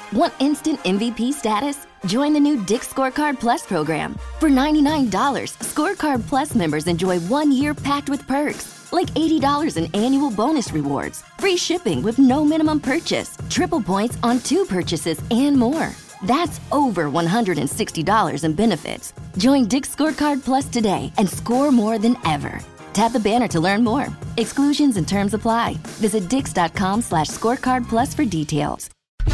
Want instant MVP status? Join the new Dick's Scorecard Plus program. For $99, Scorecard Plus members enjoy 1 year packed with perks, like $80 in annual bonus rewards, free shipping with no minimum purchase, triple points on 2 purchases, and more. That's over $160 in benefits. Join Dick's Scorecard Plus today and score more than ever. Tap the banner to learn more. Exclusions and terms apply. Visit dix.com/scorecard plus for details.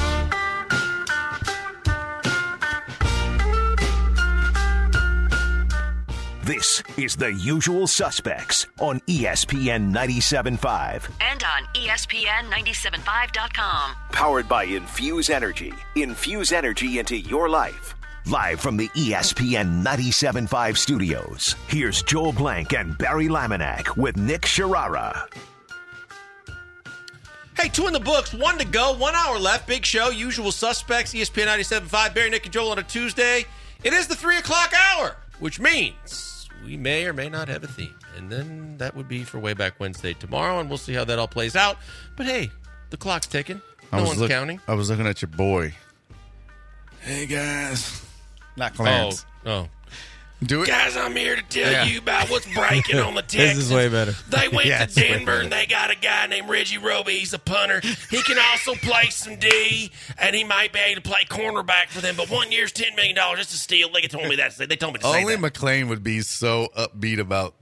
This is The Usual Suspects on ESPN 97.5. And on ESPN975.com. Powered by Infuse Energy. Infuse energy into your life. Live from the ESPN 97.5 studios, here's Joel Blank and Barry Laminack with Nick Sharara. Hey, 2 in the books, 1 to go, 1 hour left. Big show, Usual Suspects, ESPN 97.5, Barry, Nick, and Joel on a Tuesday. It is the 3 o'clock hour, which means we may or may not have a theme. And then that would be for way back Wednesday tomorrow, and we'll see how that all plays out. But hey, the clock's ticking. No one's counting. I was looking at your boy. Hey, guys. Not Clarence. Oh. Do it. Guys, I'm here to tell you about what's breaking on the Texans. This is way better. They went to Denver, and they got a guy named Reggie Roby. He's a punter. He can also play some D, and he might be able to play cornerback for them. But 1 year's $10 million just a steal. They told me that. They told me to say Only that. McClain would be so upbeat about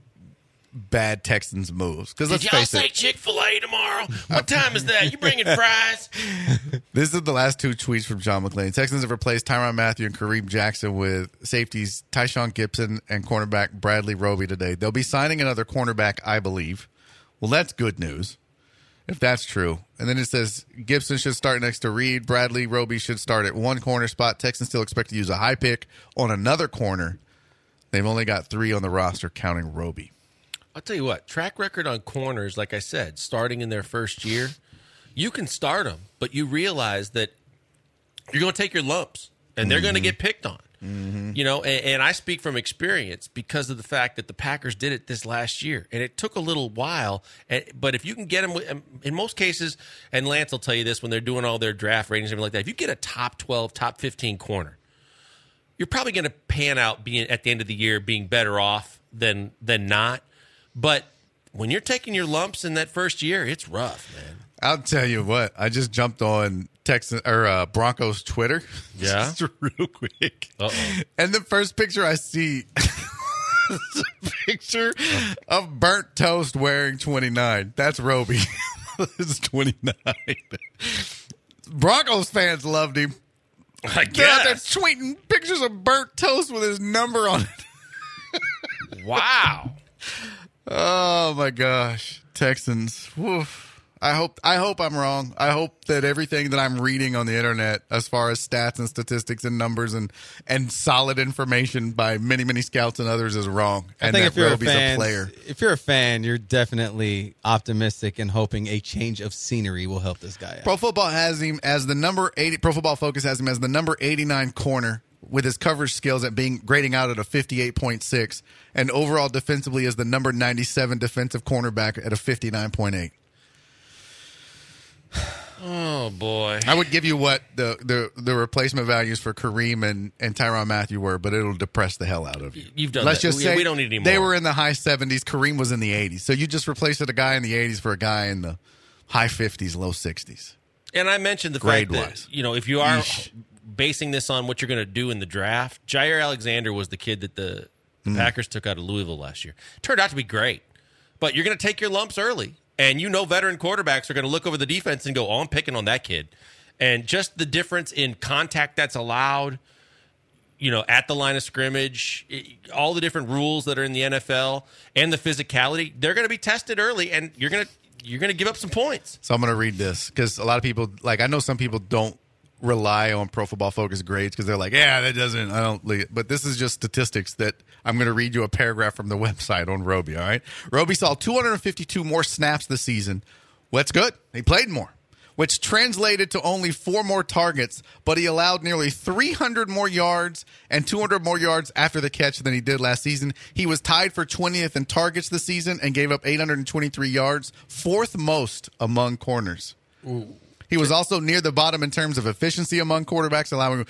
bad Texans moves. Because let's Did y'all face say it. Chick-fil-A tomorrow? What time is that? You bringing fries? This is the last 2 tweets from John McClain. Texans have replaced Tyrann Mathieu and Kareem Jackson with safeties Tyshawn Gibson and cornerback Bradley Roby today. They'll be signing another cornerback, I believe. Well, that's good news, if that's true. And then it says Gibson should start next to Reed. Bradley Roby should start at 1 corner spot. Texans still expect to use a high pick on another corner. They've only got 3 on the roster, counting Roby. I'll tell you what, track record on corners, like I said, starting in their first year, you can start them, but you realize that you're going to take your lumps, and they're going to get picked on. Mm-hmm. You know, and I speak from experience because of the fact that the Packers did it this last year, and it took a little while. But if you can get them, in most cases, and Lance will tell you this when they're doing all their draft ratings and everything like that, if you get a top 12, top 15 corner, you're probably going to pan out being at the end of the year being better off than not. But when you're taking your lumps in that first year, it's rough, man. I'll tell you what. I just jumped on Broncos Twitter. Yeah, just real quick. Uh-oh. And the first picture I see is a picture of burnt toast wearing 29. That's Roby. It's 29. Broncos fans loved him. I They're out there guess. tweeting pictures of burnt toast with his number on it. Wow. Oh my gosh, Texans! Woof. I hope I'm wrong. I hope that everything that I'm reading on the internet, as far as stats and statistics and numbers and solid information by many scouts and others, is wrong. And I think that if you're Roby's a player. if you're a fan, you're definitely optimistic and hoping a change of scenery will help this guy out. Pro Football has him as the number 80. Pro Football Focus has him as the number 89 corner, with his coverage skills at being grading out at a 58.6, and overall defensively as the number 97 defensive cornerback at a 59.8. Oh boy! I would give you what the replacement values for Kareem and Tyrann Mathieu were, but it'll depress the hell out of you. You've done Let's that. just say we don't need any more. They were in the high 70s. Kareem was in the 80s. So you just replaced a guy in the 80s for a guy in the high 50s, low 60s. And I mentioned the fact Grade-wise. that, you know, if you are basing this on what you're going to do in the draft, Jair Alexander was the kid that the Packers took out of Louisville last year. Turned out to be great. But you're going to take your lumps early. And you know veteran quarterbacks are going to look over the defense and go, oh, I'm picking on that kid. And just the difference in contact that's allowed, you know, at the line of scrimmage, all the different rules that are in the NFL and the physicality, they're going to be tested early, and you're going to give up some points. So I'm going to read this because a lot of people, like, I know some people don't rely on Pro Football Focus grades because they're like, yeah, that doesn't, I don't leave it. But this is just statistics that I'm going to read you a paragraph from the website on Roby, all right? Roby saw 252 more snaps this season. Well, that's good. He played more, which translated to only 4 more targets, but he allowed nearly 300 more yards and 200 more yards after the catch than he did last season. He was tied for 20th in targets this season and gave up 823 yards, 4th most among corners. Ooh. He was also near the bottom in terms of efficiency among cornerbacks, allowing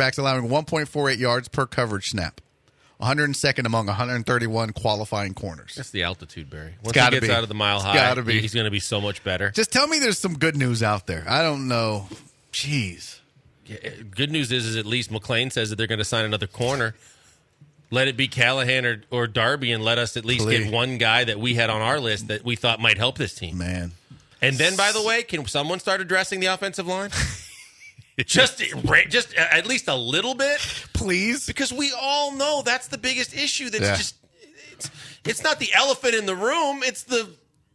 1.48 yards per coverage snap. 102nd among 131 qualifying corners. That's the altitude, Barry. Once he gets out of the mile high, he's going to be so much better. Just tell me there's some good news out there. I don't know. Jeez. Yeah, good news is at least McClain says that they're going to sign another corner. Let it be Callahan or Darby, and let us at least get one guy that we had on our list that we thought might help this team. Man. And then, by the way, can someone start addressing the offensive line? just at least a little bit, please, because we all know that's the biggest issue. That's it's not the elephant in the room. It's the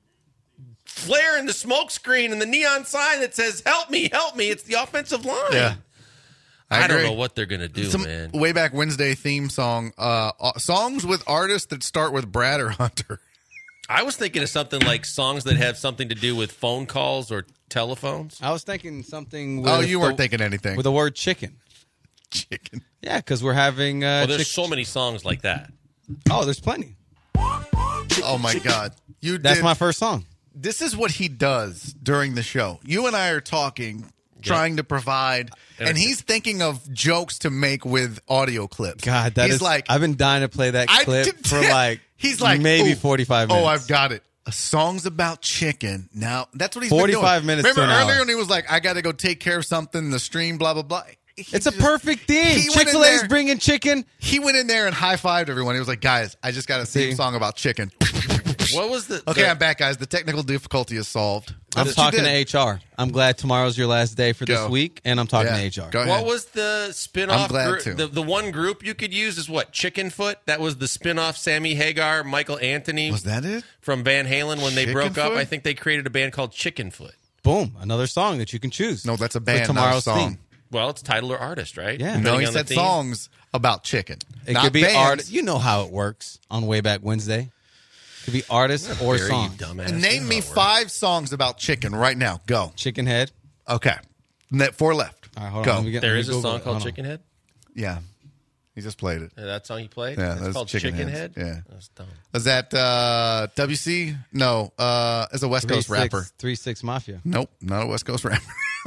flare in the smoke screen and the neon sign that says "Help me, help me." It's the offensive line. Yeah. I don't know what they're going to do, man. Way Back Wednesday theme song. Songs with artists that start with Brad or Hunter. I was thinking of something like songs that have something to do with phone calls or telephones. I was thinking something with... you weren't thinking anything. With the word chicken. Chicken. Yeah, because we're having... there's so many songs like that. Oh, there's plenty. Oh, my God. That's my first song. This is what he does during the show. You and I are talking... trying to provide, and he's thinking of jokes to make with audio clips. God, I've been dying to play that clip for maybe 45 minutes. Oh, I've got it. Songs about chicken. Now, that's what he's 45 minutes Remember to an earlier hour. when he was like, I got to go take care of something, the stream, blah, blah, blah. It's a perfect theme. Chick-fil-A's bringing chicken. He went in there and high-fived everyone. He was like, guys, I just got a theme song about chicken. What was the... Okay, I'm back, guys. The technical difficulty is solved. I'm talking to HR. I'm glad tomorrow's your last day for this week, and I'm talking to HR. Go ahead. What was the spinoff? I'm glad too. The one group you could use is what? Chickenfoot? That was the spinoff. Sammy Hagar, Michael Anthony. Was that it? From Van Halen when they broke up. Chickenfoot? I think they created a band called Chickenfoot. Boom. Another song that you can choose. No, that's a for band, tomorrow's not a song. theme. Well, it's title or artist, right? Yeah. No, he Depending on the said theme. songs about chicken. It not could be bands. art. You know how it works on Way Back Wednesday. It could be artists or Barry, songs. you dumbass. Name me 5 songs about chicken right now. Go. Chicken Head. Okay. 4 left. All right, hold Go. on. There is a Google song it. called Hold on. Chicken Head? Yeah. He just played it. That song you played? Yeah, it's that's called Chicken Chicken Heads. Head? Yeah. That's dumb. Is that WC? No. It's a West Coast rapper. 3-6 Mafia. Nope. Not a West Coast rapper.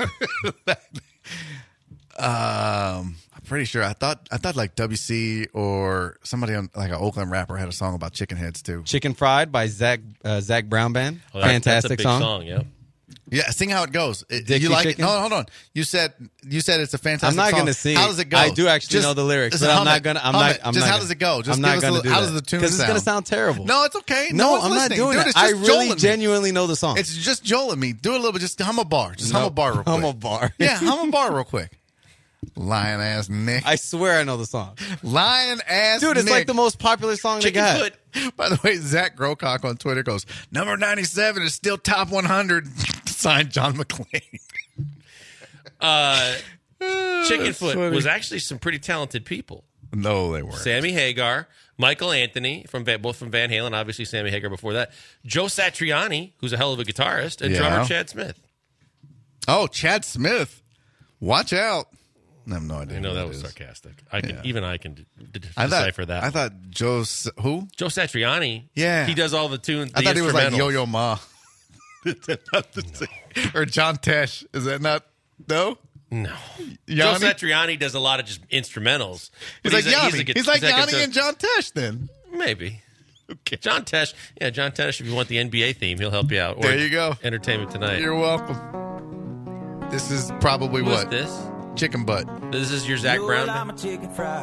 I'm pretty sure. I thought like WC or somebody on like an Oakland rapper had a song about chicken heads too. Chicken Fried by Zach Brown Band. Well, that's Fantastic a big song. yeah. Yeah, sing how it goes. Dixie You like Chicken? it? No, hold on. You said it's a fantastic I'm not song. going to sing. How does it go? I do actually know the lyrics, but I'm not going to. How does it go? Just I'm not give us going to do how that. does the tune Because it's sound? going to sound terrible. No, it's okay. No, one's I'm not listening. doing Dude, it. it's I just really Joel and me. genuinely know the song. It's just Joel and me. Do it a little bit. Just hum a bar. Just hum a bar real quick. Hum a bar. Yeah, hum a bar real quick. Lion ass Nick. I swear I know the song. Lion ass Dude, it's Nick. like the most popular song they got. Chickenfoot. By the way, Zach Grocock on Twitter goes, number 97 is still top 100. Signed John McClain. Chickenfoot was actually some pretty talented people. No, they weren't. Sammy Hagar, Michael Anthony, both from Van Halen, obviously Sammy Hagar before that. Joe Satriani, who's a hell of a guitarist, and drummer Chad Smith. Oh, Chad Smith. Watch out. I have no idea. I know that was sarcastic. Even I can decipher that. I thought Joe, who? Joe Satriani. Yeah. He does all the tunes. I thought he was like instrumentals. Yo-Yo Ma. Is that not the same? Or John Tesh. Is that not? No? No. Yanni? Joe Satriani does a lot of just instrumentals. He's But like Yanni. a He's like a Yanni guitar- and John Tesh then. Maybe. Okay. John Tesh. Yeah, John Tesh, if you want the NBA theme, he'll help you out. Or There you go. Entertainment Tonight. You're welcome. This is probably Who is what? this? Chicken butt. This is your Zach Brown band? Sing it. Go.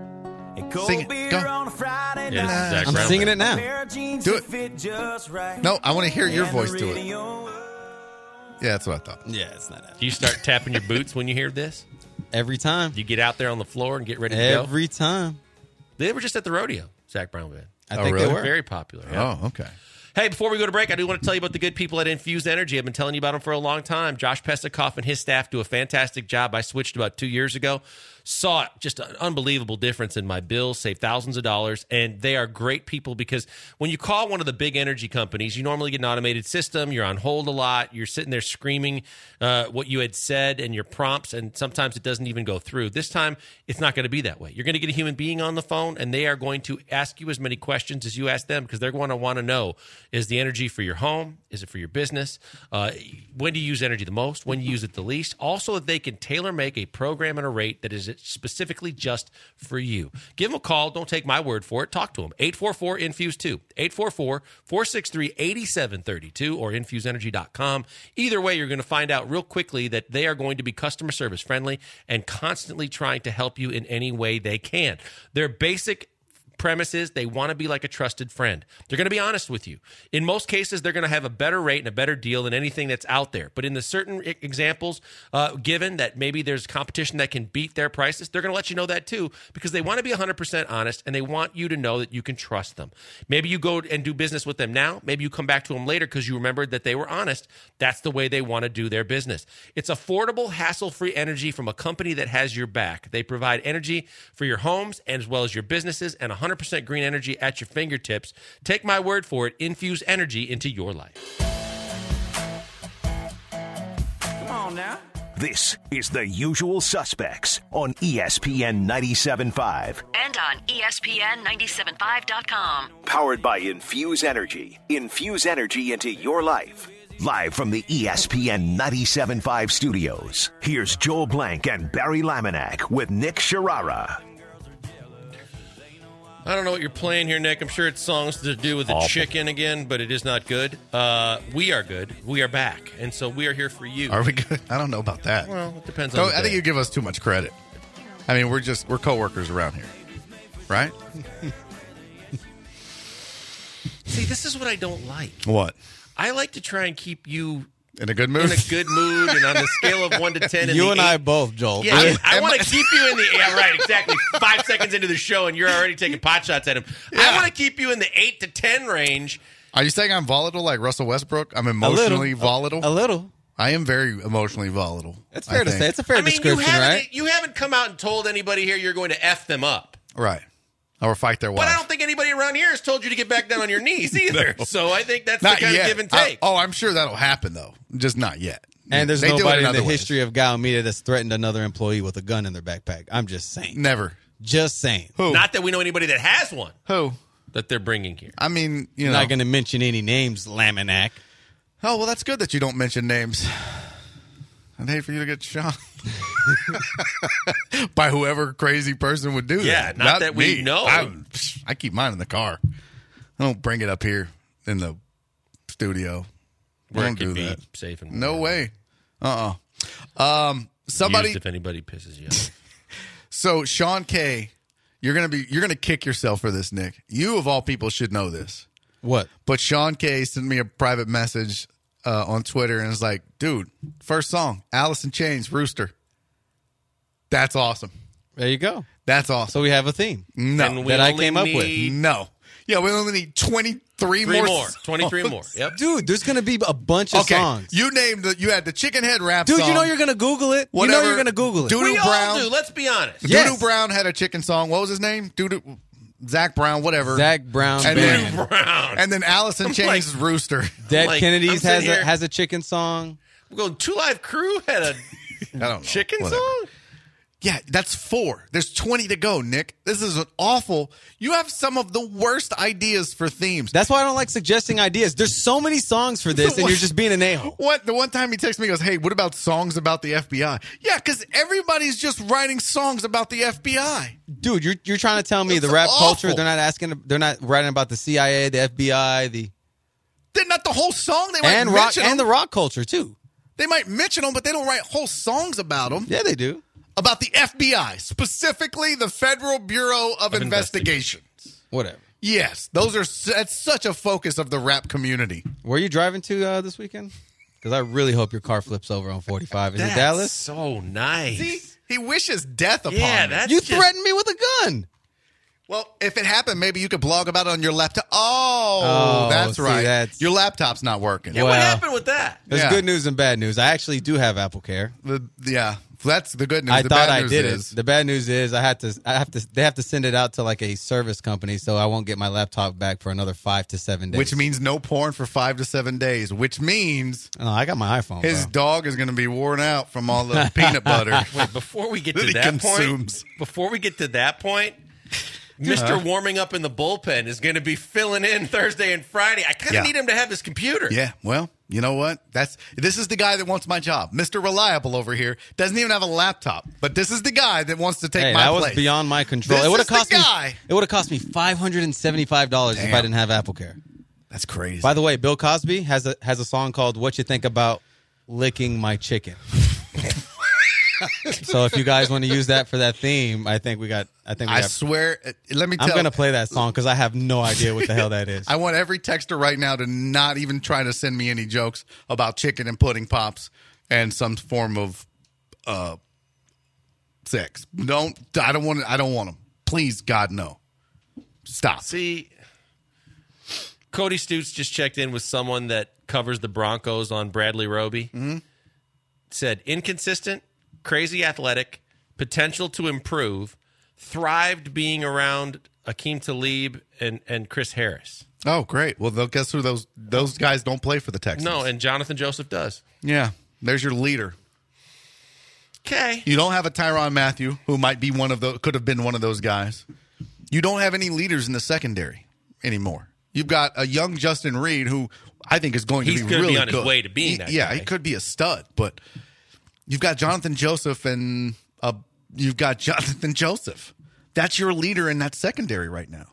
Yeah, this is Zach I'm Brown singing band. it now. Do it. No, I want to hear your voice do it. Yeah, that's what I thought. Yeah, it's not that. Do you start tapping your boots when you hear this? Every time. Do you get out there on the floor and get ready to go? Every time. They were just at the rodeo, Zach Brown band. I think really? they were. Very popular. Yeah. Oh, okay. Hey, before we go to break, I do want to tell you about the good people at Infused Energy. I've been telling you about them for a long time. Josh Pesikoff and his staff do a fantastic job. I switched about 2 years ago. Saw just an unbelievable difference in my bills, saved thousands of dollars, and they are great people because when you call one of the big energy companies, you normally get an automated system. You're on hold a lot. You're sitting there screaming what you had said and your prompts, and sometimes it doesn't even go through. This time, it's not going to be that way. You're going to get a human being on the phone, and they are going to ask you as many questions as you ask them because they're going to want to know Is the energy for your home? Is it for your business? When do you use energy the most? When do you use it the least? Also, that they can tailor make a program and a rate that is specifically just for you. Give them a call. Don't take my word for it. Talk to them. 844-INFUSE2. 844-463-8732 or infuseenergy.com. Either way, you're going to find out real quickly that they are going to be customer service friendly and constantly trying to help you in any way they can. Their basic premise is they want to be like a trusted friend. They're going to be honest with you. In most cases, they're going to have a better rate and a better deal than anything that's out there. But in the certain examples, given that maybe there's competition that can beat their prices, they're going to let you know that too, because they want to be 100% honest and they want you to know that you can trust them. Maybe you go and do business with them now. Maybe you come back to them later because you remembered that they were honest. That's the way they want to do their business. It's affordable, hassle-free energy from a company that has your back. They provide energy for your homes as well as your businesses and 100% green energy at your fingertips. Take my word for it. Infuse energy into your life. Come on now. This is The Usual Suspects on ESPN 97.5. And on ESPN975.com. Powered by Infuse Energy. Infuse energy into your life. Live from the ESPN 97.5 studios, here's Joel Blank and Barry Laminack with Nick Sharara. I don't know what you're playing here, Nick. I'm sure it's songs to do with the chicken again, but it is not good. We are good. We are back. And so we are here for you. Are we good? I don't know about that. Well, it depends on the I think day. you give us too much credit. I mean, we're coworkers around here, right? See, this is what I don't like. What? I like to try and keep you In a good mood? in a good mood, and on the scale of 1 to 10. You the and eight, I both, Joel. Yeah, I want to keep you in the... Yeah, right, exactly. 5 seconds into the show, and you're already taking pot shots at him. Yeah. I want to keep you in the 8 to 10 range. Are you saying I'm volatile like Russell Westbrook? I'm emotionally volatile? A little. I am very emotionally volatile. That's fair to say. It's a fair I mean, description, right? You haven't come out and told anybody here you're going to F them up. Right. Or fight their wife. But I don't think anybody around here has told you to get back down on your knees either. No. So I think that's Not the kind yet. of give and take. I'm sure that'll happen, though. Just not yet. And there's They do it nobody in other the ways. history of Gal Media that's threatened another employee with a gun in their backpack. I'm just saying. Never. Just saying. Who? Not that we know anybody that has one Who? that they're bringing here. I mean, you I'm know. not going to mention any names, Laminack. Oh, well, that's good that you don't mention names. I'd hate for you to get shot by whoever crazy person would do that. Yeah, not that we me. know. I keep mine in the car. I don't bring it up here in the studio. Where don't it can do be that. safe and No way. Somebody. Used if anybody pisses you off. So Sean K, you're gonna kick yourself for this, Nick. You of all people should know this. What? But Sean K sent me a private message on Twitter and was like, dude, first song, Alice in Chains, Rooster. That's awesome. There you go. That's awesome. So we have a theme. No. And we That I only came up with. need No. Yeah, we only need 23 Three more. more. 23 more. Yep. Dude, there's going to be a bunch of Okay, songs. you had the Chicken Head rap Dude, song. you know you're going to Google it. Whatever. You know you're going to Google it. Dude, We Doodoo all Brown. do. Let's be honest. Yes. Doodoo Brown had a chicken song. What was his name? Zach Brown, whatever. Zach Brown And Band. then, Brown. and then Alice in Chains' Rooster. Dead Like, Kennedys I'm sitting here- has a chicken song. We're going Two Live Crew had a I don't know. chicken Whatever. song? Yeah, that's 4. There's 20 to go, Nick. This is an awful. You have some of the worst ideas for themes. That's why I don't like suggesting ideas. There's so many songs for this, and you're just being an a-hole. What? The one time he texted me, he goes, "Hey, what about songs about the FBI?" Yeah, because everybody's just writing songs about the FBI. Dude, you're trying to tell me It's the rap culture, awful. they're not writing about the CIA, the FBI, They're not the whole song. They might and rock mention and the them. rock culture too. They might mention them, but they don't write whole songs about them. Yeah, they do. About the FBI, specifically the Federal Bureau of Investigation. Whatever. Yes, that's such a focus of the rap community. Where are you driving to this weekend? Because I really hope your car flips over on 45. Is it Dallas? So nice. See, he wishes death upon Yeah, me. that's You just- threatened me with a gun. Well, if it happened, maybe you could blog about it on your laptop. Oh, that's see, right. that's- Your laptop's not working. Yeah, what Well, happened with that? There's Yeah. good news and bad news. I actually do have Apple Care. Yeah, that's the good news. I the thought bad I news did is, it. The bad news is they have to send it out to like a service company, so I won't get my laptop back for another 5 to 7 days. which means no porn for 5 to 7 days, which means no, I got my iPhone. his bro. dog is going to be worn out from all the peanut butter. Wait, before we get That to he that consumes. point, Mr. Warming up in the bullpen is going to be filling in Thursday and Friday. I kind of need him to have his computer. Yeah, well, you know what? This is the guy that wants my job. Mr. Reliable over here doesn't even have a laptop, but this is the guy that wants to take my place. That was beyond my control. This It would have is cost the me. guy. It would have cost me $575 if I didn't have AppleCare. That's crazy. By the way, Bill Cosby has a song called "What You Think About Licking My Chicken." So if you guys want to use that for that theme, I swear, let me tell you. I'm going to play that song because I have no idea what the hell that is. I want every texter right now to not even try to send me any jokes about chicken and pudding pops and some form of sex. I don't want them. Please, God, no. Stop. See, Cody Stutes just checked in with someone that covers the Broncos on Bradley Roby. Mm-hmm. Said, inconsistent, crazy athletic, potential to improve, thrived being around Akeem Talib and Chris Harris. Oh, great. Well, guess who those guys don't play for the Texans? No, and Jonathan Joseph does. Yeah, there's your leader. Okay. You don't have a Tyrann Mathieu, who might be could have been one of those guys. You don't have any leaders in the secondary anymore. You've got a young Justin Reed, who I think is going to be really good. He's going to be on his way to being that guy. He could be a stud, but you've got Jonathan Joseph and you've got Jonathan Joseph. That's your leader in that secondary right now.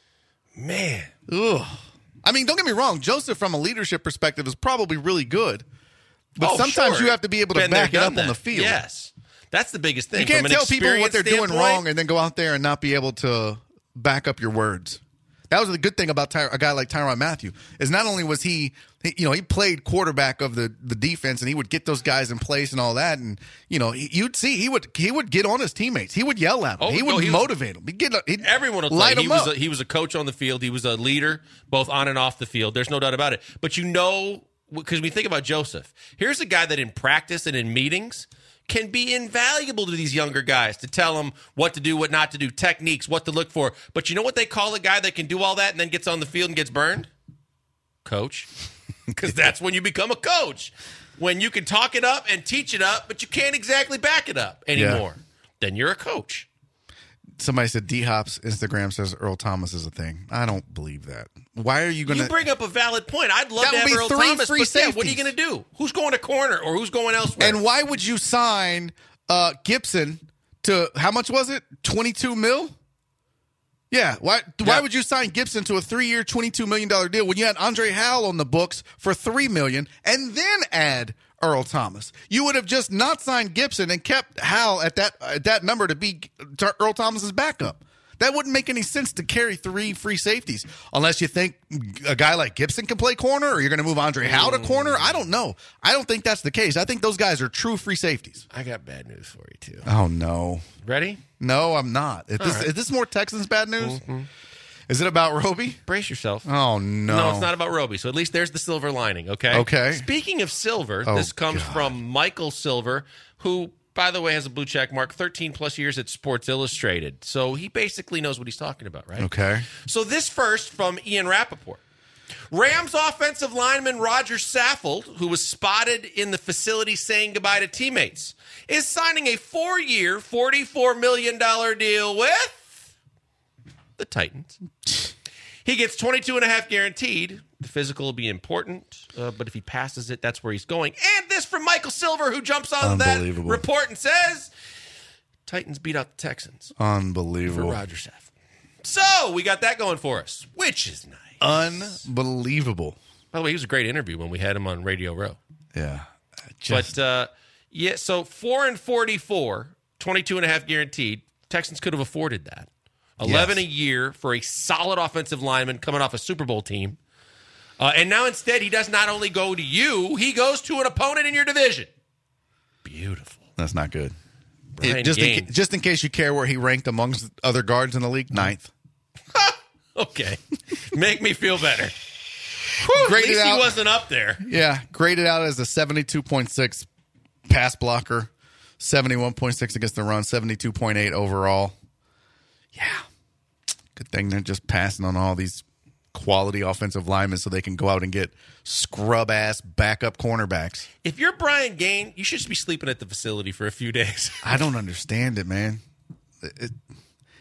Man. Ugh. I mean, don't get me wrong. Joseph, from a leadership perspective, is probably really good. But sometimes you have to be able to back it up on the field. Yes. That's the biggest thing. You can't tell people what they're doing wrong and then go out there and not be able to back up your words. That was the good thing about a guy like Tyrann Mathieu, is not only was he played quarterback of the defense and he would get those guys in place and all that, and you'd see he would get on his teammates. He would yell at them. He would motivate them. Everyone will light him up. He was a coach on the field. He was a leader both on and off the field. There's no doubt about it. But because we think about Joseph, here's a guy that in practice and in meetings can be invaluable to these younger guys to tell them what to do, what not to do, techniques, what to look for. But you know what they call a guy that can do all that and then gets on the field and gets burned? Coach. Because that's when you become a coach. When you can talk it up and teach it up, but you can't exactly back it up anymore. Yeah. Then you're a coach. Somebody said D-Hop's Instagram says Earl Thomas is a thing. I don't believe that. Why are you going to... You bring up a valid point. I'd love to have Earl Thomas, but yeah, what are you going to do? Who's going to corner or who's going elsewhere? And why would you sign Gibson to... How much was it? $22 million? Yeah. Why would you sign Gibson to a 3-year, $22 million deal when you had Andre Howell on the books for $3 million and then add Earl Thomas? You would have just not signed Gibson and kept Howell at that number to be Earl Thomas's backup. That wouldn't make any sense to carry 3 free safeties unless you think a guy like Gibson can play corner or you're going to move Andre Howell to corner. I don't know. I don't think that's the case. I think those guys are true free safeties. I got bad news for you, too. Oh, no. Ready? No, I'm not. Is this more Texans bad news? Mm-hmm. Is it about Roby? Brace yourself. Oh, no. No, it's not about Roby. So at least there's the silver lining, okay? Okay. Speaking of silver, this comes from Michael Silver, who, by the way, has a blue check mark, 13-plus years at Sports Illustrated. So he basically knows what he's talking about, right? Okay. So this first from Ian Rappaport. Rams offensive lineman Roger Saffold, who was spotted in the facility saying goodbye to teammates, is signing a 4-year, $44 million deal with the Titans. He gets $22.5 guaranteed. The physical will be important, but if he passes it, that's where he's going. And this from Michael Silver, who jumps on that report and says, Titans beat out the Texans. Unbelievable. For Roger Saffold. So we got that going for us, which is nice. Unbelievable. By the way, he was a great interview when we had him on Radio Row. Yeah. So 4-44, $22.5 guaranteed. Texans could have afforded that. 11 a year for a solid offensive lineman coming off a Super Bowl team. And now instead, he does not only go to you, he goes to an opponent in your division. Beautiful. That's not good. Just in case you care where he ranked amongst other guards in the league, 9th. Okay. Make me feel better. At least he wasn't up there. Yeah. Graded out as a 72.6 pass blocker, 71.6 against the run, 72.8 overall. Yeah. Good thing they're just passing on all these quality offensive linemen so they can go out and get scrub-ass backup cornerbacks. If you're Brian Gaine, you should just be sleeping at the facility for a few days. I don't understand it, man.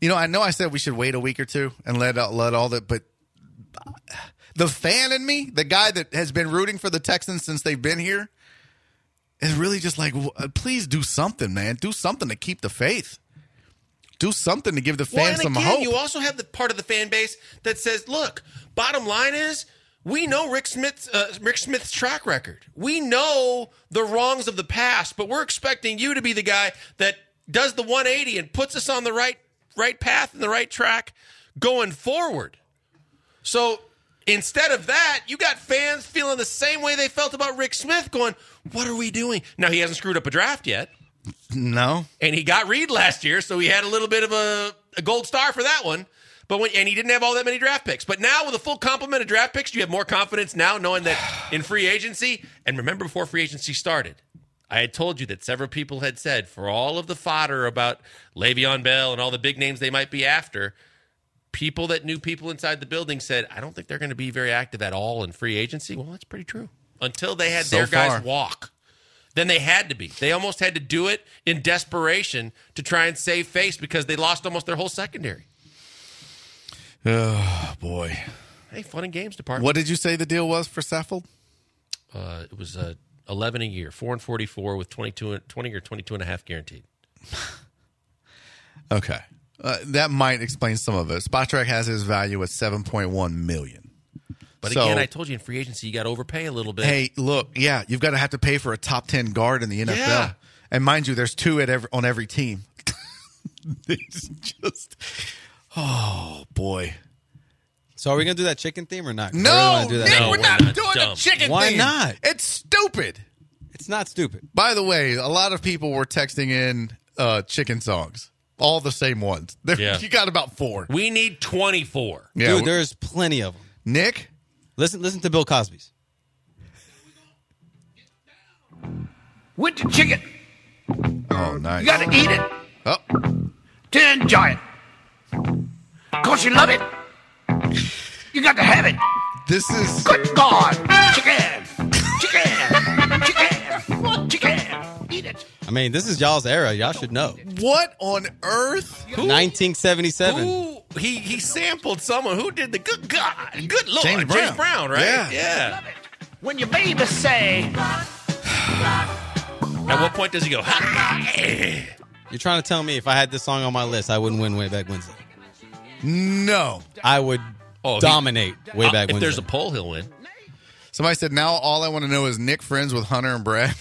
I know I said we should wait a week or two and let all that, but the fan in me, the guy that has been rooting for the Texans since they've been here, is really just like, please do something, man. Do something to keep the faith. Do something to give the fans some hope. You also have the part of the fan base that says, look, bottom line is, we know Rick Smith's track record. We know the wrongs of the past, but we're expecting you to be the guy that does the 180 and puts us on the right path and the right track going forward. So instead of that, you got fans feeling the same way they felt about Rick Smith, going, what are we doing? Now, he hasn't screwed up a draft yet. No. And he got Reed last year, so he had a little bit of a gold star for that one. And he didn't have all that many draft picks. But now with a full complement of draft picks, you have more confidence now knowing that in free agency, and remember before free agency started, I had told you that several people had said for all of the fodder about Le'Veon Bell and all the big names they might be after, people that knew people inside the building said, I don't think they're going to be very active at all in free agency. Well, that's pretty true. Until they had their guys walk. Then they had to be. They almost had to do it in desperation to try and save face because they lost almost their whole secondary. Oh, boy. Hey, fun and games department. What did you say the deal was for Saffold? It was 11 a year, 4 and 44 with 20 or 22 and a half guaranteed. Okay. That might explain some of it. Spotrac has his value at $7.1 million. But again, I told you in free agency, you got to overpay a little bit. Hey, look, yeah, you've got to have to pay for a top 10 guard in the NFL. Yeah. And mind you, there's two on every team. It's just, oh, boy. So are we going to do that chicken theme or not? No, do that? Nick, No, we're we're not not doing dumb. a chicken Why theme. not? It's stupid. It's not stupid. By the way, a lot of people were texting in chicken songs. All the same ones. Yeah. You got about 4. We need 24. Yeah, Dude, there's plenty of them. Nick? Listen to Bill Cosby's. With the chicken, Oh, nice. you gotta eat it Oh, to enjoy it. 'Cause you love it, you got to have it. this is... Good God! Chicken! Eat it. I mean, this is y'all's era. Y'all should know. What on earth? 1977. He sampled someone who did the good God, good Lord, James Brown. right? Yeah. When your baby say, At what point does he go? You're trying to tell me if I had this song on my list, I wouldn't win Way Back Wednesday. No. I would dominate Way Back Wednesday. If there's a poll, he'll win. Somebody said, now all I want to know is Nick friends with Hunter and Brad.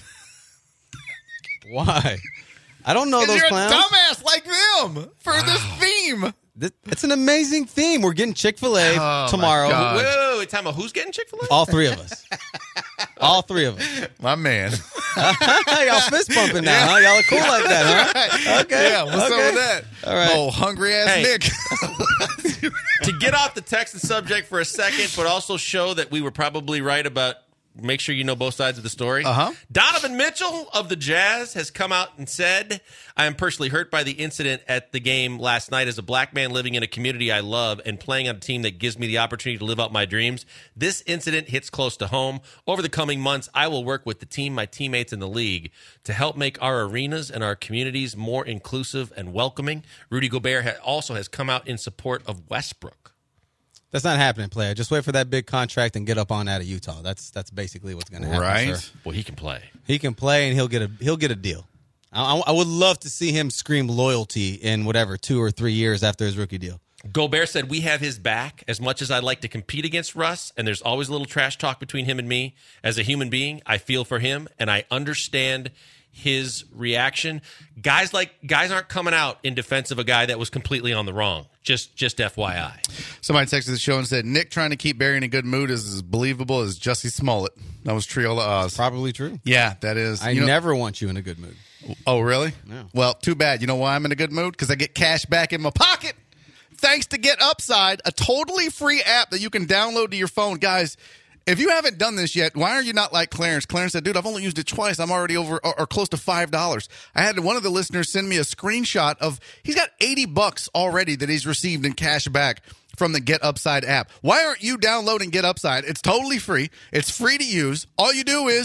Why? I don't know those You're clowns. a dumbass like them for this theme. It's an amazing theme. We're getting Chick-fil-A Oh, tomorrow. my God. Wait, time out. Who's getting Chick-fil-A? All three of us. All three of us. My man. Y'all fist pumping now, huh? Y'all are cool like that, huh? Okay. Yeah, what's up with that? All right. Oh, hungry ass Hey. Nick. To get off the Texan subject for a second, but also show that we were probably right about, make sure you know both sides of the story. Uh-huh. Donovan Mitchell of the Jazz has come out and said, I am personally hurt by the incident at the game last night. As a black man living in a community I love and playing on a team that gives me the opportunity to live out my dreams, this incident hits close to home. Over the coming months, I will work with the team, my teammates in the league, to help make our arenas and our communities more inclusive and welcoming. Rudy Gobert also has come out in support of Westbrook. That's not happening, player. Just wait for that big contract and get up on out of Utah. That's basically what's going to happen. Right. Sir. Well, he can play. He can play and he'll get a deal. I would love to see him scream loyalty in whatever 2 or 3 years after his rookie deal. Gobert said, we have his back as much as I'd like to compete against Russ, and there's always a little trash talk between him and me. As a human being, I feel for him, and I understand his reaction. Guys aren't coming out in defense of a guy that was completely on the wrong. Just FYI. Somebody texted the show and said, Nick trying to keep Barry in a good mood is as believable as Jussie Smollett. That was Triola Oz. Probably true. Yeah, that is. I never want you in a good mood. Oh, really? No. Well, too bad. You know why I'm in a good mood? Because I get cash back in my pocket. Thanks to Get Upside, a totally free app that you can download to your phone. Guys, if you haven't done this yet, why are you not like Clarence? Clarence said, dude, I've only used it twice. I'm already over or close to $5. I had one of the listeners send me a screenshot of he's got $80 already that he's received in cash back from the Get Upside app. Why aren't you downloading Get Upside? It's totally free. It's free to use. All you do is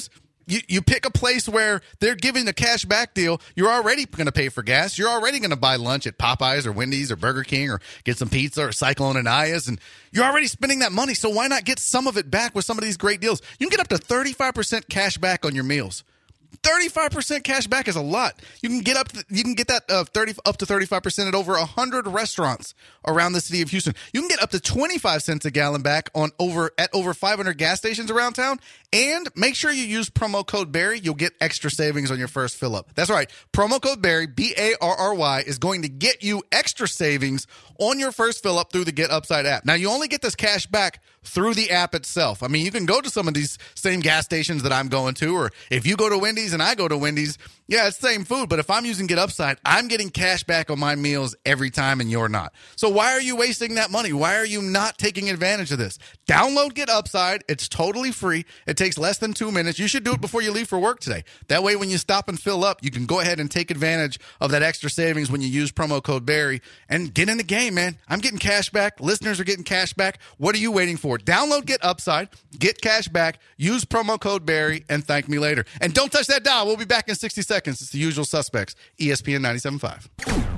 You pick a place where they're giving a cash back deal. You're already going to pay for gas. You're already going to buy lunch at Popeyes or Wendy's or Burger King or get some pizza or Cyclone and Aya's, and you're already spending that money. So why not get some of it back with some of these great deals? You can get up to 35% cash back on your meals. 35% cash back is a lot. You can get that up to 35% at over 100 restaurants around the city of Houston. You can get up to 25 cents a gallon back at over 500 gas stations around town. And make sure you use promo code Barry. You'll get extra savings on your first fill up. That's right. Promo code Barry, Barry, is going to get you extra savings on your first fill up through the Get Upside app. Now, you only get this cash back through the app itself. I mean, you can go to some of these same gas stations that I'm going to, or if you go to Wendy's and I go to Wendy's, yeah, it's the same food. But if I'm using Get Upside, I'm getting cash back on my meals every time, and you're not. So why are you wasting that money? Why are you not taking advantage of this? Download Get Upside. It's totally free. It takes less than 2 minutes. You should do it before you leave for work today. That way, when you stop and fill up, you can go ahead and take advantage of that extra savings when you use promo code Barry and get in the game, man. I'm getting cash back. Listeners are getting cash back. What are you waiting for? Download Get Upside, get cash back, use promo code Barry, and thank me later. And don't touch that dial. We'll be back in 60 seconds. It's the usual suspects. ESPN 97.5.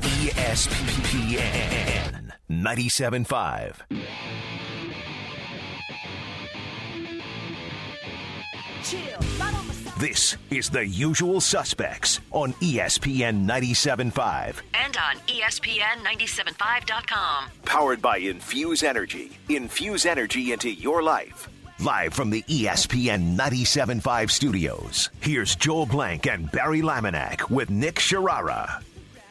ESPN 97.5. This is the usual suspects on ESPN 97.5. And on ESPN975.com. Powered by Infuse Energy. Infuse energy into your life. Live from the ESPN 97.5 studios, here's Joel Blank and Barry Laminack with Nick Sharara.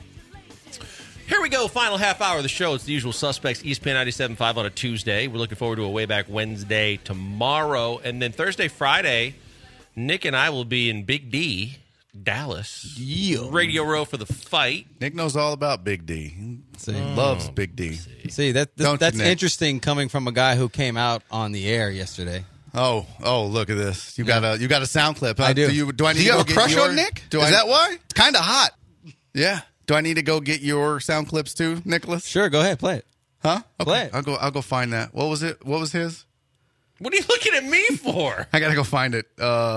Here we go, final half hour of the show. It's the usual suspects, ESPN 97.5 on a Tuesday. We're looking forward to a Way Back Wednesday tomorrow. And then Thursday, Friday, Nick and I will be in Big D, Dallas. Yeah. Radio Row for the fight. Nick knows all about Big D. He loves Big D. See, that's interesting coming from a guy who came out on the air yesterday. Oh, look at this. You got a sound clip. Huh? I do. Do I need to have go a crush get your, on Nick? Is that why? It's kind of hot. Yeah. Do I need to go get your sound clips too, Nicholas? Sure, go ahead, play it. Huh? Okay. Play it. I'll go find that. What was it? What was his? What are you looking at me for? I gotta go find it.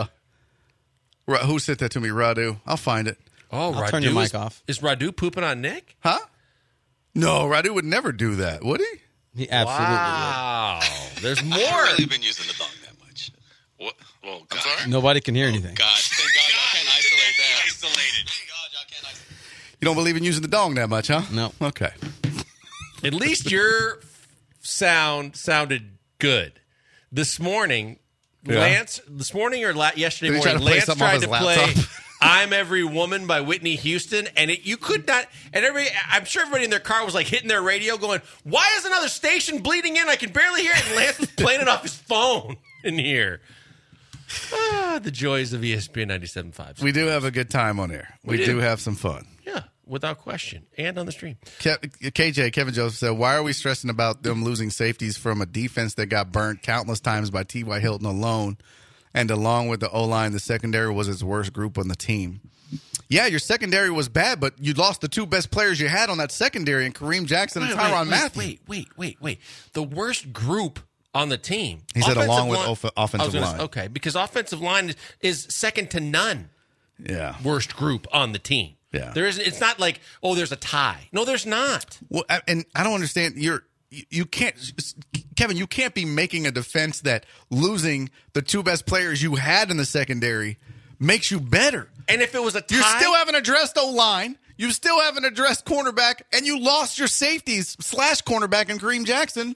Who sent that to me? Radu. I'll find it. Oh, I'll turn your mic off. Is Radu pooping on Nick? Huh? No, Radu would never do that, would he? He absolutely Wow. There's more. I haven't really been using the dog that much. What? Oh, God. I'm sorry? would. Nobody can hear anything. God, thank God y'all can't isolate that. Isolated. Thank God y'all can't isolate. You don't believe in using the dong that much, huh? No. Okay. At least your sounded good. This morning, Yeah. Lance, this morning or yesterday Did he try morning, to play Lance something off tried his to play laptop? I'm Every Woman by Whitney Houston, and you could not, and I'm sure everybody in their car was like hitting their radio going, why is another station bleeding in? I can barely hear it, and Lance was playing it off his phone in here. The joys of ESPN 97.5. We do have a good time on air. We do have some fun. Yeah, without question, and on the stream. Kevin Joseph said, why are we stressing about them losing safeties from a defense that got burnt countless times by T.Y. Hilton alone? And along with the O-line, the secondary was its worst group on the team. Yeah, your secondary was bad, but you lost the two best players you had on that secondary, and Kareem Jackson and Tyrann Mathieu. Wait. The worst group on the team. He said along with line- offensive line. Okay, because offensive line is second to none. Yeah. Worst group on the team. Yeah. There isn't. It's not like, there's a tie. No, there's not. Well, and I don't understand. You can't, Kevin. You can't be making a defense that losing the two best players you had in the secondary makes you better. And if it was a tie, you still haven't addressed O-line. You still haven't addressed cornerback, and you lost your safeties / cornerback in Kareem Jackson.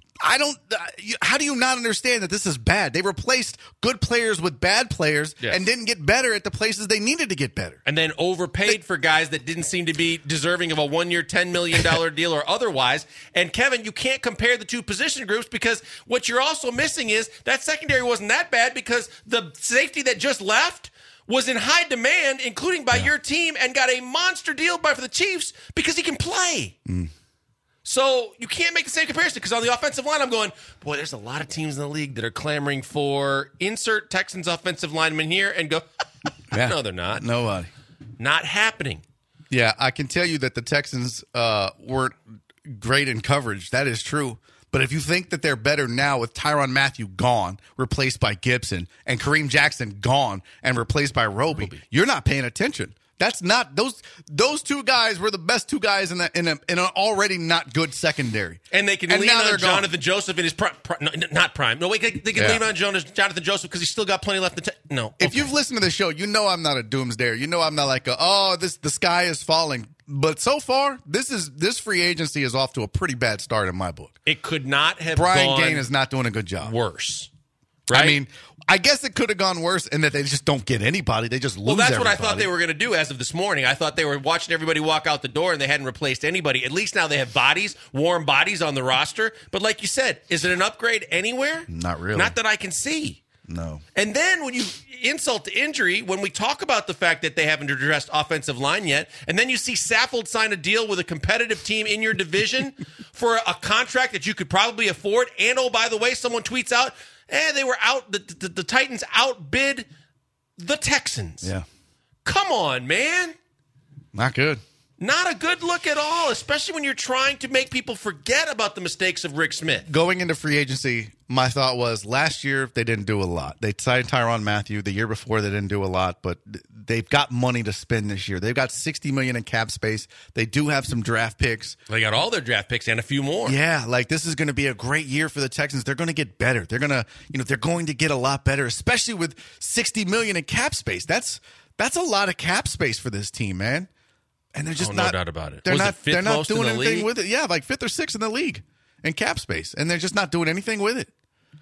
How do you not understand that this is bad? They replaced good players with bad players and didn't get better at the places they needed to get better. and then overpaid for guys that didn't seem to be deserving of a 1-year, $10 million deal or otherwise. And Kevin, you can't compare the two position groups because what you're also missing is that secondary wasn't that bad because the safety that just left was in high demand, including by your team, and got a monster deal for the Chiefs because he can play. So you can't make the same comparison because on the offensive line, I'm going, boy, there's a lot of teams in the league that are clamoring for insert Texans offensive lineman here and go, no, they're not. Nobody. Not happening. Yeah, I can tell you that the Texans weren't great in coverage. That is true. But if you think that they're better now with Tyrann Mathieu gone, replaced by Gibson, and Kareem Jackson gone and replaced by Roby, you're not paying attention. That's not those two guys were the best two guys in an already not good secondary. And they can lean on Jonathan Joseph in his not prime. No, wait, they can lean on Jonathan Joseph because he's still got plenty left. No, if you've listened to the show, you know I'm not a doomsdayer. You know I'm not like the sky is falling. But so far, this free agency is off to a pretty bad start in my book. It could not have Brian gone Gaine is not doing a good job. Worse. Right? I mean, I guess it could have gone worse in that they just don't get anybody. They just lose Well, that's everybody. what I thought they were going to do as of this morning. I thought they were watching everybody walk out the door and they hadn't replaced anybody. At least now they have warm bodies on the roster. But like you said, is it an upgrade anywhere? Not really. Not that I can see. No. And then when you insult to injury, when we talk about the fact that they haven't addressed offensive line yet, and then you see Saffold sign a deal with a competitive team in your division for a contract that you could probably afford, and oh, by the way, someone tweets out, they were out, the Titans outbid the Texans. Yeah. Come on, man. Not good. Not a good look at all, especially when you're trying to make people forget about the mistakes of Rick Smith. Going into free agency, my thought was last year they didn't do a lot. They signed Tyrann Mathieu. The year before they didn't do a lot, but they've got money to spend this year. They've got $60 million in cap space. They do have some draft picks. They got all their draft picks and a few more. Yeah, like this is going to be a great year for the Texans. They're going to get better. They're going to get a lot better, especially with $60 million in cap space. That's a lot of cap space for this team, man. And they're just no doubt about it. They're not most doing in the anything league? with it. Yeah, like 5th or 6th in the league in cap space, and they're just not doing anything with it.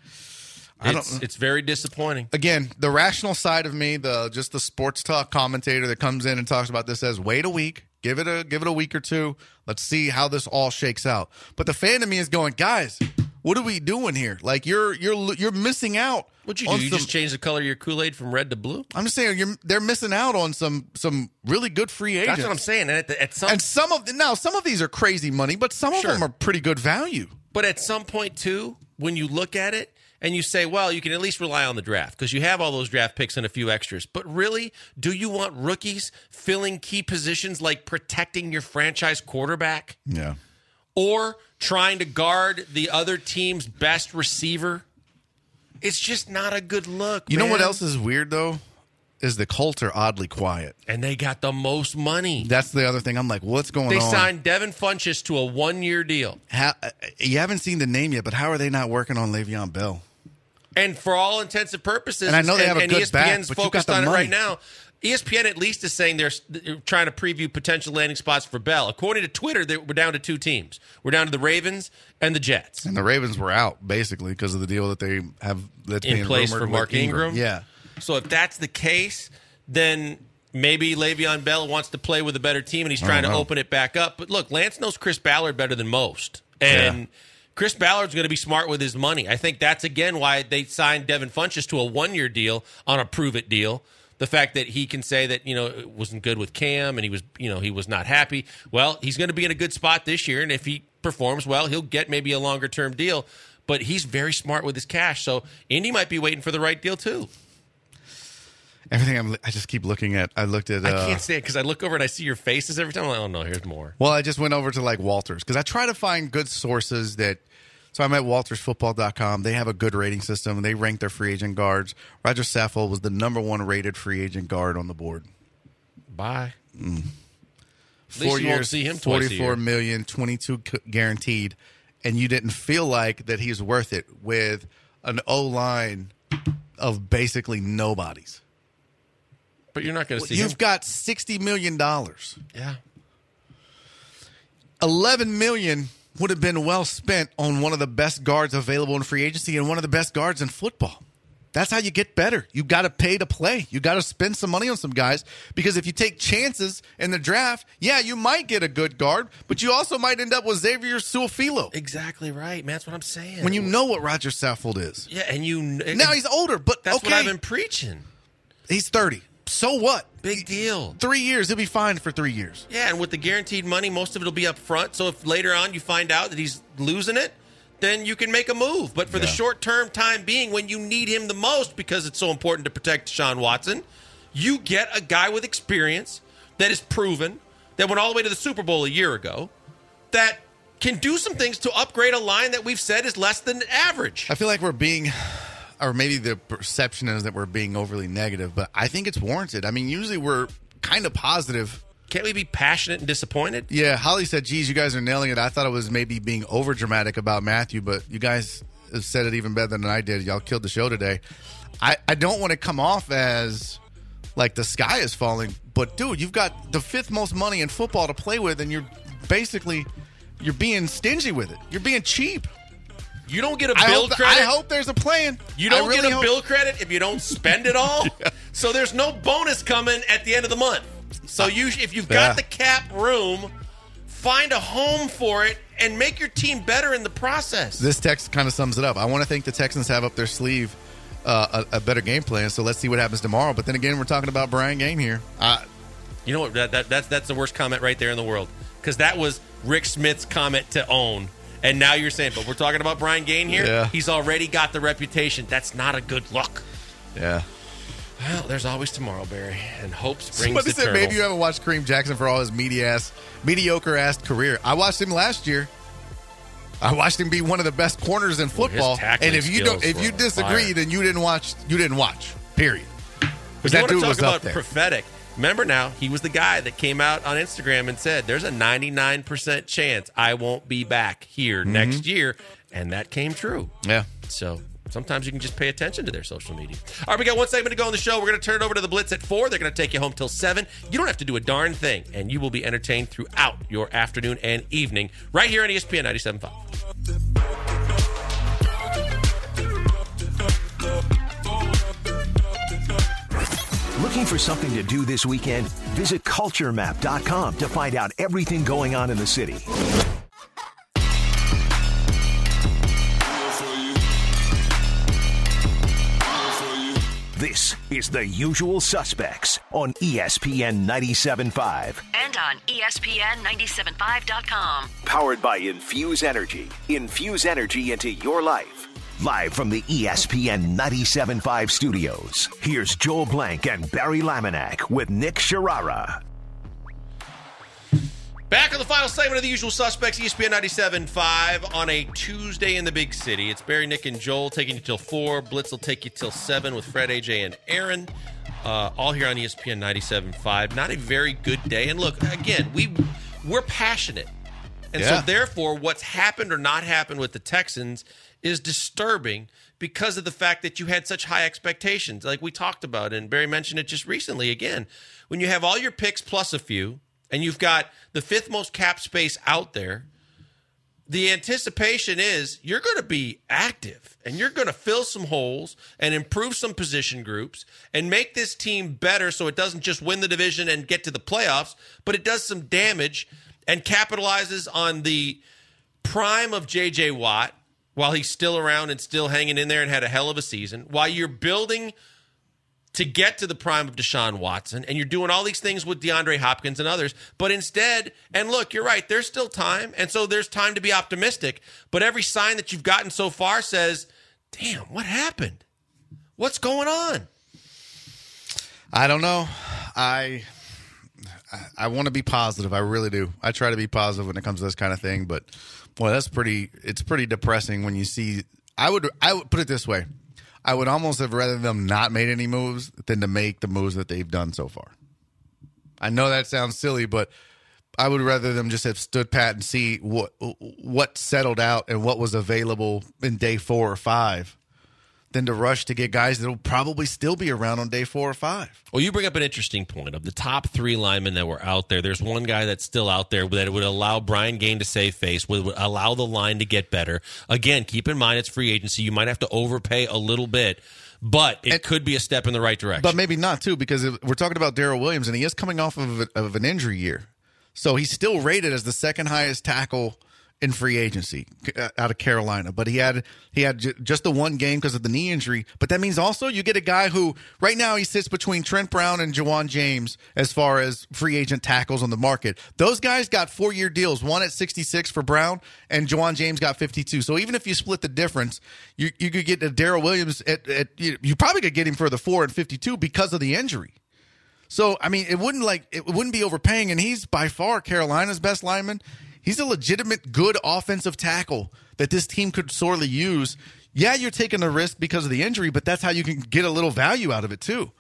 It's very disappointing. Again, the rational side of me, the sports talk commentator that comes in and talks about this says, wait a week, give it a week or two. Let's see how this all shakes out. But the fan of me is going, guys, what are we doing here? Like you're missing out. What'd you do? You just changed the color of your Kool-Aid from red to blue? I'm just saying they're missing out on some really good free agents. That's what I'm saying. And some of these are crazy money, but some of them are pretty good value. But at some point too, when you look at it and you say, well, you can at least rely on the draft because you have all those draft picks and a few extras. But really, do you want rookies filling key positions like protecting your franchise quarterback? Yeah. Or trying to guard the other team's best receiver? It's just not a good look, You know what else is weird, though? Is the Colts are oddly quiet. And they got the most money. That's the other thing. I'm like, what's going on? They signed Devin Funchess to a 1-year deal. You haven't seen the name yet, but how are they not working on Le'Veon Bell? And for all intents and purposes, and I know they have a good ESPN's back, but focused you got on the it money. right now. ESPN at least is saying they're trying to preview potential landing spots for Bell. According to Twitter, we're down to 2 teams. We're down to the Ravens and the Jets. And the Ravens were out, basically, because of the deal that they have that's in being place rumored for Mark with Ingram. Yeah. So if that's the case, then maybe Le'Veon Bell wants to play with a better team, and he's trying to open it back up. But look, Lance knows Chris Ballard better than most. And Chris Ballard's going to be smart with his money. I think that's, again, why they signed Devin Funchess to a 1-year deal on a prove-it deal. The fact that he can say that, it wasn't good with Cam and he was not happy. Well, he's going to be in a good spot this year, and if he performs well, he'll get maybe a longer-term deal. But he's very smart with his cash, so Indy might be waiting for the right deal too. Everything I just keep looking at. I looked at. I can't say it because I look over and I see your faces every time. I'm like, oh no, here's more. Well, I just went over to like Walters because I try to find good sources that. So I'm at WaltersFootball.com. They have a good rating system, and they rank their free agent guards. Roger Saffold was the number 1 rated free agent guard on the board. Bye. 4 years, won't see him twice a year. $44 million, 22 guaranteed, and you didn't feel like that he's worth it with an O-line of basically nobodies. But you're not going to see him. You've got $60 million. Yeah. $11 million would have been well spent on one of the best guards available in free agency and one of the best guards in football. That's how you get better. You got to pay to play. You got to spend some money on some guys because if you take chances in the draft, you might get a good guard, but you also might end up with Xavier Su'a-Filo. Exactly right, man. That's what I'm saying. When you know what Roger Saffold is. Yeah, and now he's older, but that's okay. what I've been preaching. He's 30. So what? Big deal. 3 years. He'll be fine for 3 years. Yeah, and with the guaranteed money, most of it will be up front. So if later on you find out that he's losing it, then you can make a move. But for the short-term time being, when you need him the most, because it's so important to protect Deshaun Watson, you get a guy with experience that is proven, that went all the way to the Super Bowl a year ago, that can do some things to upgrade a line that we've said is less than average. I feel like we're being, or maybe the perception is that we're being overly negative, but I think it's warranted. I mean, usually we're kind of positive. Can't we be passionate and disappointed? Yeah, Holly said, geez, you guys are nailing it. I thought it was maybe being over dramatic about Matthew, but you guys have said it even better than I did. Y'all killed the show today. I don't want to come off as like the sky is falling, but dude, you've got the 5th most money in football to play with, and you're being stingy with it. You're being cheap. You don't get a bill credit. I hope there's a plan. You don't get a bill credit if you don't spend it all. Yeah. So there's no bonus coming at the end of the month. So if you've got the cap room, find a home for it and make your team better in the process. This text kind of sums it up. I want to think the Texans have up their sleeve a better game plan. So let's see what happens tomorrow. But then again, we're talking about Brian Gaine here. You know what? That's the worst comment right there in the world, because that was Rick Smith's comment to own. And now you're saying, but we're talking about Brian Gaine here? Yeah. He's already got the reputation. That's not a good look. Yeah. Well, there's always tomorrow, Barry, and hope springs Somebody eternal. said maybe you haven't watched Kareem Jackson for all his mediocre-ass career. I watched him last year. I watched him be one of the best corners in football. And if you disagree, then you didn't watch. Period. Because that dude was up there. Prophetic. Remember now, he was the guy that came out on Instagram and said, there's a 99% chance I won't be back here next year. And that came true. Yeah. So sometimes you can just pay attention to their social media. All right, we got one segment to go on the show. We're going to turn it over to the Blitz at 4. They're going to take you home till 7. You don't have to do a darn thing, and you will be entertained throughout your afternoon and evening right here on ESPN 97.5. Looking for something to do this weekend? Visit culturemap.com to find out everything going on in the city. This is The Usual Suspects on ESPN 97.5. And on ESPN975.com. Powered by Infuse Energy. Infuse energy into your life. Live from the ESPN 97.5 studios, here's Joel Blank and Barry Laminack with Nick Sharara. Back on the final segment of The Usual Suspects, ESPN 97.5 on a Tuesday in the big city. It's Barry, Nick, and Joel taking you till 4. Blitz will take you till 7 with Fred, AJ, and Aaron. All here on ESPN 97.5. Not a very good day. And look, again, we're passionate. And so therefore, what's happened or not happened with the Texans is disturbing because of the fact that you had such high expectations, like we talked about, and Barry mentioned it just recently. Again, when you have all your picks plus a few, and you've got the 5th most cap space out there, the anticipation is you're going to be active, and you're going to fill some holes and improve some position groups and make this team better so it doesn't just win the division and get to the playoffs, but it does some damage and capitalizes on the prime of J.J. Watt, while he's still around and still hanging in there and had a hell of a season, while you're building to get to the prime of Deshaun Watson, and you're doing all these things with DeAndre Hopkins and others, but instead, and look, you're right, there's still time, and so there's time to be optimistic, but every sign that you've gotten so far says, damn, what happened? What's going on? I don't know. I want to be positive. I really do. I try to be positive when it comes to this kind of thing, but well, it's pretty depressing when you see. I would put it this way. I would almost have rather them not made any moves than to make the moves that they've done so far. I know that sounds silly, but I would rather them just have stood pat and see what settled out and what was available in day 4 or 5 than to rush to get guys that will probably still be around on day 4 or 5. Well, you bring up an interesting point. Of the top 3 linemen that were out there, there's one guy that's still out there that would allow Brian Gaine to save face, would allow the line to get better. Again, keep in mind it's free agency. You might have to overpay a little bit, but it could be a step in the right direction. But maybe not, too, because we're talking about Darrell Williams, and he is coming off of an injury year. So he's still rated as the second highest tackle in free agency out of Carolina, but he had just the one game because of the knee injury. But that means also you get a guy who right now he sits between Trent Brown and Jawan James as far as free agent tackles on the market. Those guys got 4-year deals, one at 66 for Brown, and Jawan James got 52. So even if you split the difference, you could get a Darrell Williams you probably could get him for the 4 and 52 because of the injury. So I mean, it wouldn't be overpaying, and he's by far Carolina's best lineman. He's a legitimate good offensive tackle that this team could sorely use. Yeah, you're taking a risk because of the injury, but that's how you can get a little value out of it too.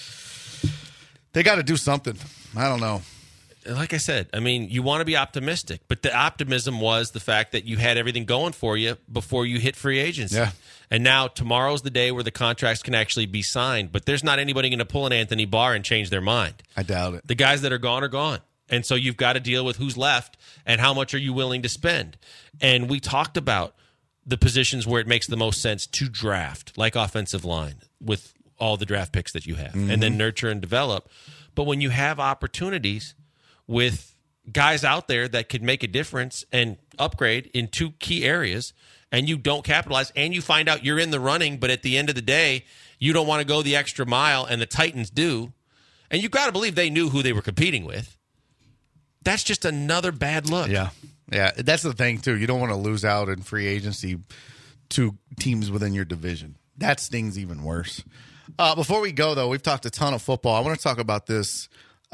They got to do something. I don't know. Like I said, I mean, you want to be optimistic, but the optimism was the fact that you had everything going for you before you hit free agency. Yeah. And now tomorrow's the day where the contracts can actually be signed, but there's not anybody going to pull an Anthony Barr and change their mind. I doubt it. The guys that are gone are gone. And so you've got to deal with who's left and how much are you willing to spend. And we talked about the positions where it makes the most sense to draft, like offensive line with all the draft picks that you have, and then nurture and develop. But when you have opportunities with guys out there that could make a difference and upgrade in two key areas, and you don't capitalize, and you find out you're in the running, but at the end of the day, you don't want to go the extra mile, and the Titans do, and you got to believe they knew who they were competing with. That's just another bad look. Yeah. That's the thing, too. You don't want to lose out in free agency to teams within your division. That stings even worse. Before we go, though, we've talked a ton of football. I want to talk about this.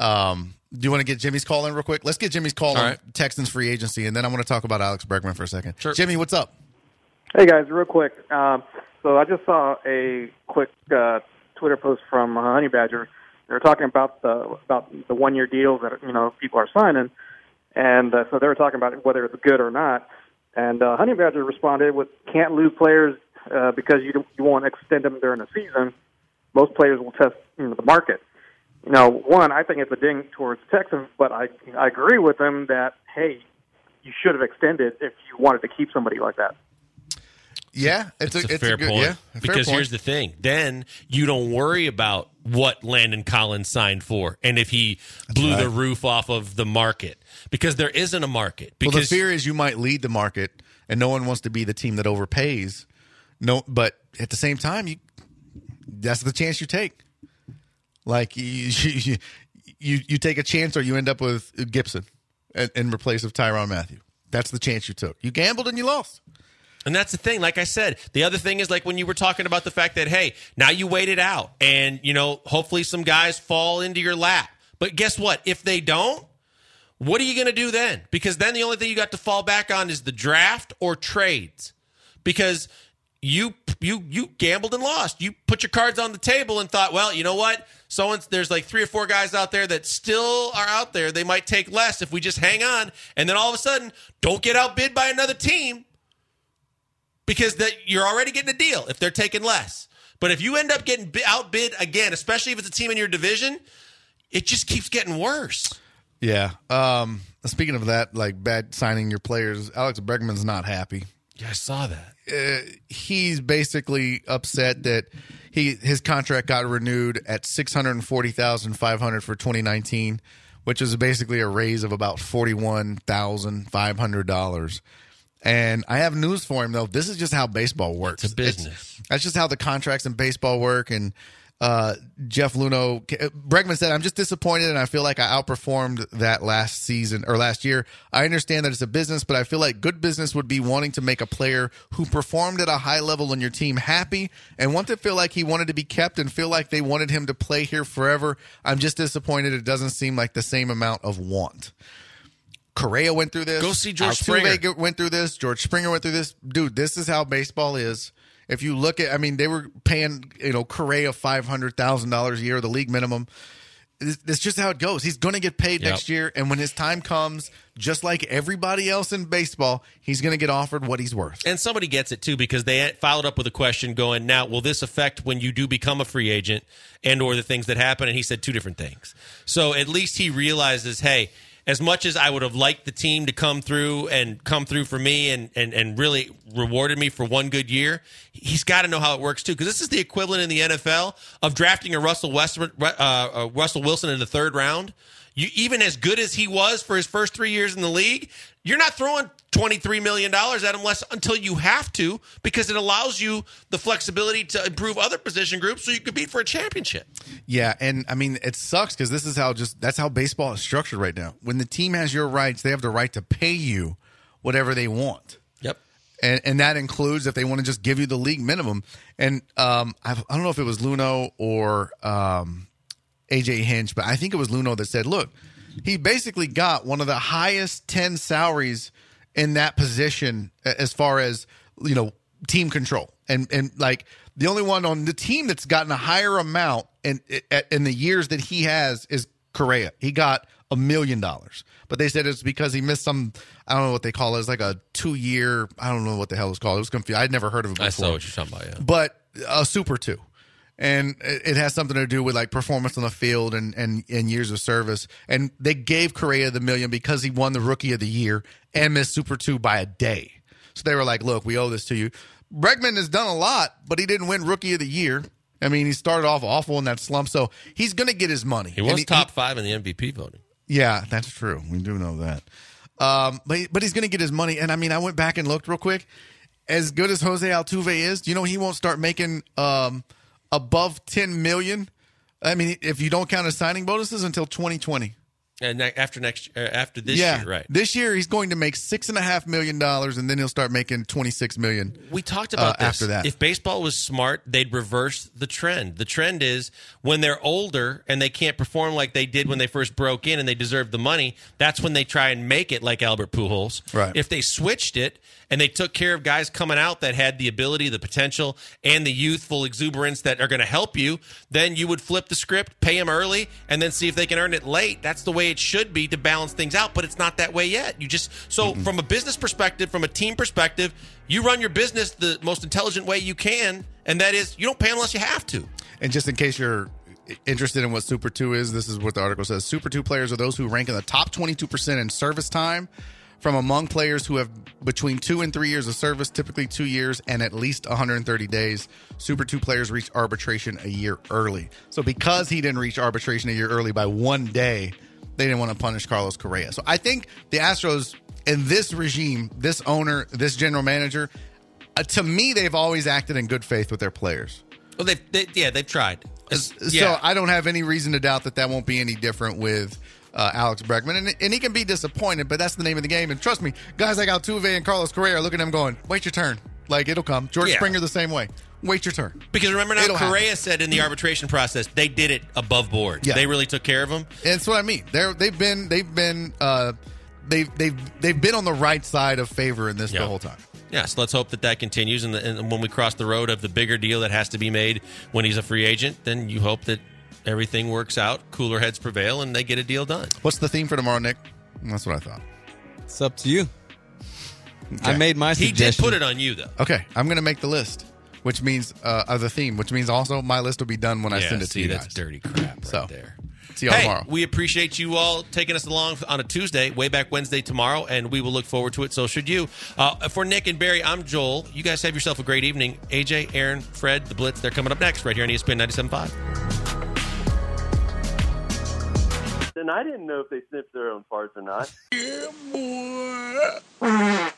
Do you want to get Jimmy's call in real quick? Let's get Jimmy's call on Texans free agency, and then I want to talk about Alex Bregman for a second. Sure. Jimmy, what's up? Hey, guys, real quick. So I just saw a quick Twitter post from Honey Badger. They were talking about the 1-year deals that people are signing, and so they were talking about whether it's good or not. And Honey Badger responded with, "Can't lose players because you won't extend them during the season. Most players will test the market." One, I think it's a ding towards Texans, but I agree with them that, hey, you should have extended if you wanted to keep somebody like that. Yeah, it's a fair good, point. Yeah, because here's the thing. Then you don't worry about what Landon Collins signed for and if he blew the roof off of the market, because there isn't a market. Because the fear is you might lead the market, and no one wants to be the team that overpays. No, but at the same time, that's the chance you take. Like you take a chance, or you end up with Gibson in replace of Tyrann Mathieu. That's the chance you took. You gambled and you lost. And that's the thing. Like I said, the other thing is like when you were talking about the fact that, hey, now you wait it out, and hopefully some guys fall into your lap. But guess what? If they don't, what are you going to do then? Because then the only thing you got to fall back on is the draft or trades, because you gambled and lost. You put your cards on the table and thought, well, you know what? There's like 3 or 4 guys out there that still are out there. They might take less if we just hang on. And then all of a sudden, don't get outbid by another team, because you're already getting a deal if they're taking less. But if you end up getting outbid again, especially if it's a team in your division, it just keeps getting worse. Yeah. Speaking of that, like bad signing your players, Alex Bregman's not happy. Yeah, I saw that. He's basically upset that his contract got renewed at $640,500 for 2019, which is basically a raise of about $41,500. And I have news for him, though. This is just how baseball works. It's a business. That's just how the contracts in baseball work. And Jeff Luhnow, Bregman said, "I'm just disappointed, and I feel like I outperformed that last year. I understand that it's a business, but I feel like good business would be wanting to make a player who performed at a high level on your team happy and want to feel like he wanted to be kept and feel like they wanted him to play here forever. I'm just disappointed it doesn't seem like the same amount of want." Correa went through this. Go see George Springer. Altuve went through this. George Springer went through this. Dude, this is how baseball is. If you look at, they were paying, Correa $500,000 a year, the league minimum. It's just how it goes. He's going to get paid next year, and when his time comes, just like everybody else in baseball, he's going to get offered what he's worth. And somebody gets it, too, because they followed up with a question going, now, will this affect when you do become a free agent and or the things that happen? And he said 2 different things. So at least he realizes, hey, as much as I would have liked the team to come through for me and really rewarded me for 1 good year, he's got to know how it works too. Because this is the equivalent in the NFL of drafting a Russell Wilson in the 3rd round. Even as good as he was for his first 3 years in the league, you're not throwing $23 million at him until you have to, because it allows you the flexibility to improve other position groups so you can compete for a championship. Yeah, and it sucks because that's how baseball is structured right now. When the team has your rights, they have the right to pay you whatever they want. Yep. And that includes if they want to just give you the league minimum. And I don't know if it was Luhnow or AJ Hinch, but I think it was Luhnow that said, look, he basically got one of the highest 10 salaries in that position as far as, team control. And like the only one on the team that's gotten a higher amount in the years that he has is Correa. He got $1 million. But they said it's because he missed some, I don't know what they call it. It's like a 2-year, I don't know what the hell it's called. It was confused. I'd never heard of it before. I saw what you're talking about, yeah. But a Super 2. And it has something to do with like performance on the field and years of service. And they gave Correa the $1 million because he won the Rookie of the Year and missed Super 2 by a day. So they were like, look, we owe this to you. Bregman has done a lot, but he didn't win Rookie of the Year. I mean, he started off awful in that slump, so he's going to get his money. He was top 5 in the MVP voting. Yeah, that's true. We do know that. But he's going to get his money. And, I mean, I went back and looked real quick. As good as Jose Altuve is, do you know he won't start making above $10 million? I mean, if you don't count his signing bonuses until 2020. And after this year, right? This year he's going to make $6.5 million, and then he'll start making $26 million. We talked about this. After that. If baseball was smart, they'd reverse the trend. The trend is when they're older and they can't perform like they did when they first broke in and they deserve the money, that's when they try and make it like Albert Pujols. Right. If they switched it and they took care of guys coming out that had the ability, the potential, and the youthful exuberance that are going to help you, then you would flip the script, pay them early, and then see if they can earn it late. That's the way it should be to balance things out, but it's not that way yet. From a business perspective, from a team perspective, you run your business the most intelligent way you can, and that is you don't pay unless you have to. And just in case you're interested in what Super 2 is, this is what the article says. Super 2 players are those who rank in the top 22% in service time from among players who have between 2 and 3 years of service, typically 2 years and at least 130 days. Super 2 players reach arbitration a year early. So because he didn't reach arbitration a year early by 1 day, they didn't want to punish Carlos Correa. So I think the Astros in this regime, this owner, this general manager, to me, they've always acted in good faith with their players. Well, they've tried. So I don't have any reason to doubt that won't be any different with Alex Bregman. And he can be disappointed, but that's the name of the game. And trust me, guys like Altuve and Carlos Correa are looking at him going, wait your turn. Like, it'll come. George Springer the same way. Wait your turn. Because remember now, Correa said in the arbitration process, they did it above board. Yeah. They really took care of him. And that's what I mean. They've been on the right side of favor in this the whole time. Yeah, so let's hope that continues. And when we cross the road of the bigger deal that has to be made when he's a free agent, then you hope that everything works out, cooler heads prevail, and they get a deal done. What's the theme for tomorrow, Nick? That's what I thought. It's up to you. Okay. I made my suggestion. He did put it on you, though. Okay, I'm going to make the list, which means the theme, which means also my list will be done when I send it to you guys. That's dirty crap right there. See y'all tomorrow. We appreciate you all taking us along on a Tuesday, way back Wednesday tomorrow, and we will look forward to it. So should you. For Nick and Barry, I'm Joel. You guys have yourself a great evening. AJ, Aaron, Fred, the Blitz, they're coming up next right here on ESPN 97.5. And I didn't know if they sniffed their own farts or not. Yeah, boy.